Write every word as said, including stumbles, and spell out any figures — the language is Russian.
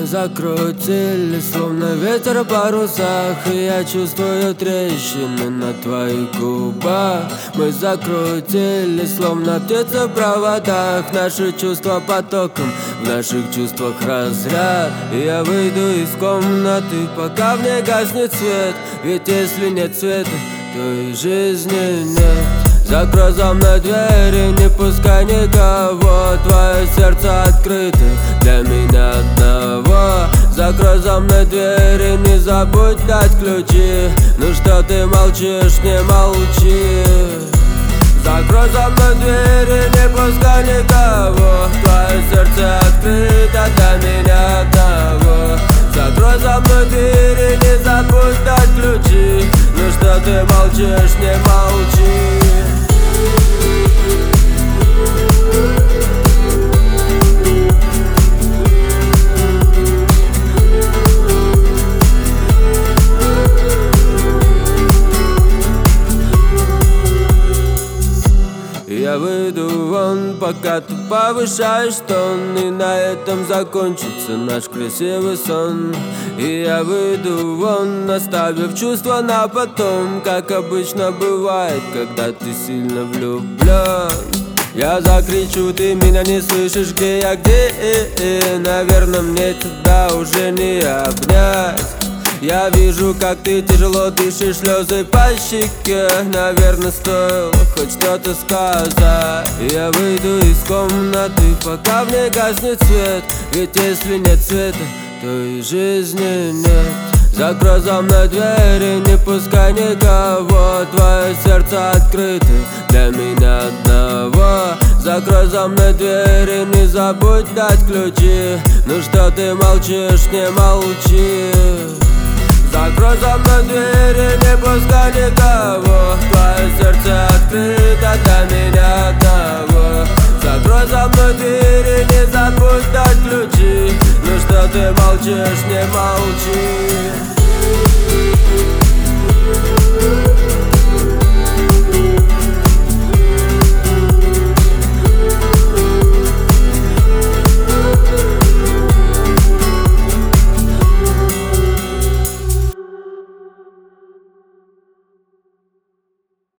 закрутили, словно ветер в парусах, и я чувствую трещины на твоих губах. Мы закрутили, словно птицы в проводах, наши чувства потоком, в наших чувствах разряд. И я выйду из комнаты, пока в ней гаснет свет, ведь если нет света, то и жизни нет. Закрой за мной двери, не пускай никого, твое сердце открыто для меня одного. Закрой за мной двери, не забудь дать ключи. Ну что ты молчишь, не молчи. Закрой за мной двери, не пускай никого, твое сердце открыто для меня одного. Закрой за мной двери, не забудь дать ключи. Ну что ты молчишь, не молчи. Я выйду вон, пока ты повышаешь тон, и на этом закончится наш красивый сон. И я выйду вон, оставив чувства на потом, как обычно бывает, когда ты сильно влюблен. Я закричу, ты меня не слышишь, где я, где? Наверное, мне тебя уже не обнять. Я вижу, как ты тяжело дышишь, слезы по щеке. Наверное, стоило хоть что-то сказать. Я выйду из комнаты, пока в ней гаснет свет, ведь если нет света, то и жизни нет. Закрой за мной двери, не пускай никого, твое сердце открыто для меня одного. Закрой за мной двери, не забудь дать ключи. Ну что ты молчишь, не молчи. Закрой за мной двери, не пускай никого, твое сердце открыто для меня одного. Закрой за мной двери, не забудь дать ключи. Ну что ты молчишь, не молчи.